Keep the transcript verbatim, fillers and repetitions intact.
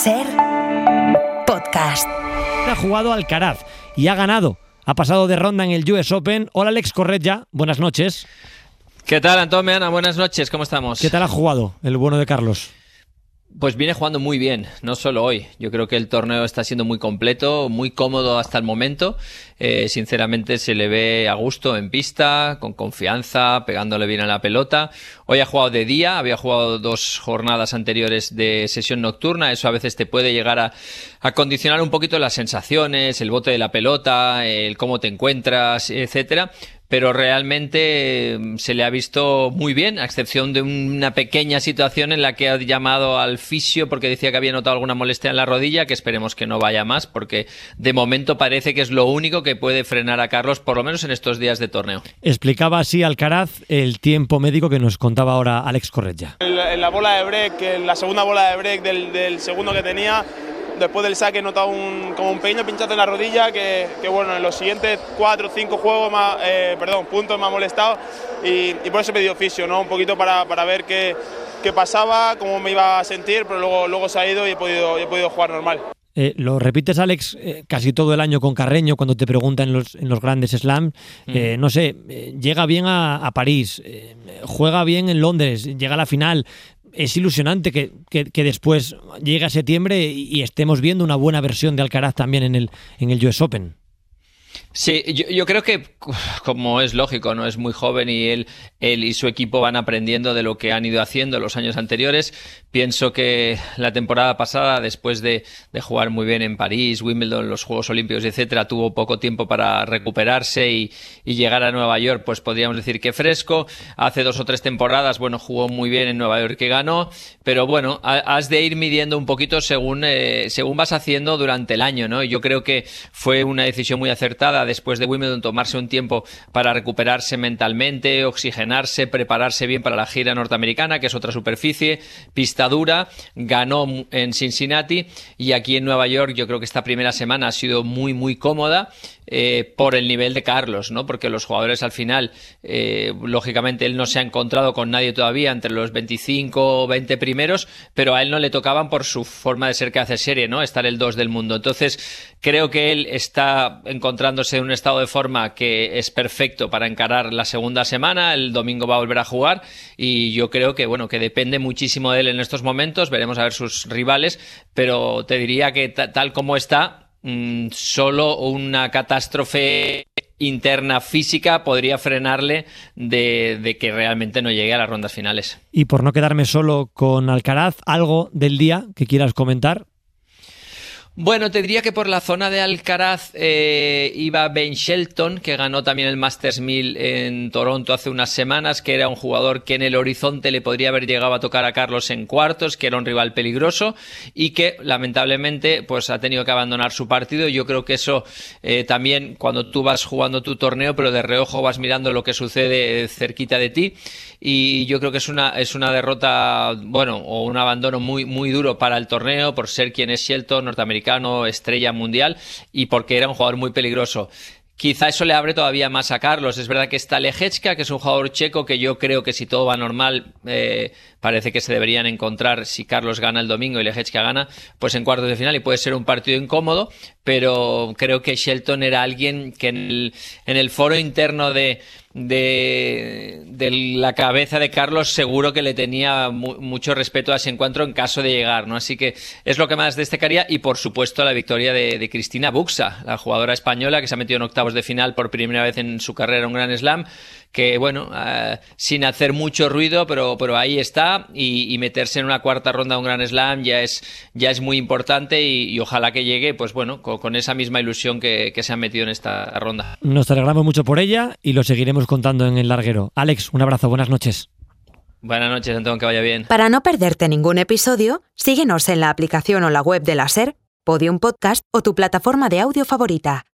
SER Podcast. Ha jugado Alcaraz y ha ganado. Ha pasado de ronda en el U S Open. Hola Alex Corretja, buenas noches. ¿Qué tal, Antonio? Ana, buenas noches, ¿cómo estamos? ¿Qué tal ha jugado el bueno de Carlos? Pues viene jugando muy bien, no solo hoy. Yo creo que el torneo está siendo muy completo, muy cómodo hasta el momento. Eh, sinceramente se le ve a gusto en pista, con confianza, pegándole bien a la pelota. Hoy ha jugado de día, había jugado dos jornadas anteriores de sesión nocturna. Eso a veces te puede llegar a, a condicionar un poquito las sensaciones, el bote de la pelota, el cómo te encuentras, etcétera. Pero realmente se le ha visto muy bien, a excepción de una pequeña situación en la que ha llamado al fisio porque decía que había notado alguna molestia en la rodilla, que esperemos que no vaya más, porque de momento parece que es lo único que puede frenar a Carlos, por lo menos en estos días de torneo. Explicaba así Alcaraz el tiempo médico que nos contaba ahora Alex Corretja. En la, en la bola de break, en la segunda bola de break del, del segundo que tenía, después del saque he notado un, como un pequeño pinchazo en la rodilla que, que bueno, en los siguientes cuatro o cinco juegos más, eh, perdón, puntos me ha molestado y, y por eso me dio fisio, ¿no? Un poquito para, para ver qué, qué pasaba, cómo me iba a sentir, pero luego, luego se ha ido y he podido, he podido jugar normal. Eh, lo repites, Alex, eh, casi todo el año con Carreño cuando te preguntan en los, en los grandes slams. Eh, mm. No sé, eh, llega bien a, a París, eh, juega bien en Londres, llega a la final. Es ilusionante que, que, que después llegue a septiembre y, y estemos viendo una buena versión de Alcaraz también en el, en el U S Open. Sí, yo, yo creo que, como es lógico, no es muy joven y él, él y su equipo van aprendiendo de lo que han ido haciendo los años anteriores. Pienso que la temporada pasada, después de, de jugar muy bien en París, Wimbledon, los Juegos Olímpicos, etcétera, tuvo poco tiempo para recuperarse y, y llegar a Nueva York, pues podríamos decir que fresco. Hace dos o tres temporadas, bueno, jugó muy bien en Nueva York, que ganó, pero bueno, has de ir midiendo un poquito según, eh, según vas haciendo durante el año, ¿no? Yo creo que fue una decisión muy acertada después de Wimbledon tomarse un tiempo para recuperarse mentalmente, oxigenarse, prepararse bien para la gira norteamericana, que es otra superficie, pista dura, ganó en Cincinnati y aquí en Nueva York yo creo que esta primera semana ha sido muy muy cómoda eh, por el nivel de Carlos, ¿no? Porque los jugadores al final, eh, lógicamente él no se ha encontrado con nadie todavía entre los veinticinco o veinte primeros, pero a él no le tocaban por su forma de ser que hace serie, ¿no? Estar el dos del mundo. Entonces creo que él está encontrándose en un estado de forma que es perfecto para encarar la segunda semana. El domingo va a volver a jugar y yo creo que bueno, que depende muchísimo de él en estos momentos. Veremos a ver sus rivales, pero te diría que t- tal como está, mmm, solo una catástrofe interna física podría frenarle de, de que realmente no llegue a las rondas finales. Y por no quedarme solo con Alcaraz, ¿algo del día que quieras comentar? Bueno, te diría que por la zona de Alcaraz eh, iba Ben Shelton, que ganó también el Masters mil en Toronto hace unas semanas, que era un jugador que en el horizonte le podría haber llegado a tocar a Carlos en cuartos, que era un rival peligroso y que lamentablemente pues ha tenido que abandonar su partido. Yo creo que eso eh, también cuando tú vas jugando tu torneo, pero de reojo vas mirando lo que sucede cerquita de ti, y yo creo que es una es una derrota, bueno, o un abandono muy muy duro para el torneo por ser quien es Shelton, norteamericano, estrella mundial, y porque era un jugador muy peligroso. Quizá eso le abre todavía más a Carlos. Es verdad que está Lehečka, que es un jugador checo que yo creo que si todo va normal, eh, parece que se deberían encontrar si Carlos gana el domingo y Lehečka gana, pues en cuartos de final, y puede ser un partido incómodo, pero creo que Shelton era alguien que en el, en el foro interno de, de, de la cabeza de Carlos seguro que le tenía mu- mucho respeto a ese encuentro en caso de llegar, ¿no? Así que es lo que más destacaría, y por supuesto la victoria de, de Cristina Buxa, la jugadora española que se ha metido en octavos de final por primera vez en su carrera en un Grand Slam, que bueno, uh, sin hacer mucho ruido, pero, pero ahí está, y, y meterse en una cuarta ronda de un Grand Slam ya es, ya es muy importante, y, y ojalá que llegue, pues bueno, con, con esa misma ilusión que, que se han metido en esta ronda. Nos alegramos mucho por ella y lo seguiremos contando en el larguero. Alex, un abrazo, buenas noches. Buenas noches, Antonio, que vaya bien. Para no perderte ningún episodio, síguenos en la aplicación o la web de la SER, Podium Podcast o tu plataforma de audio favorita.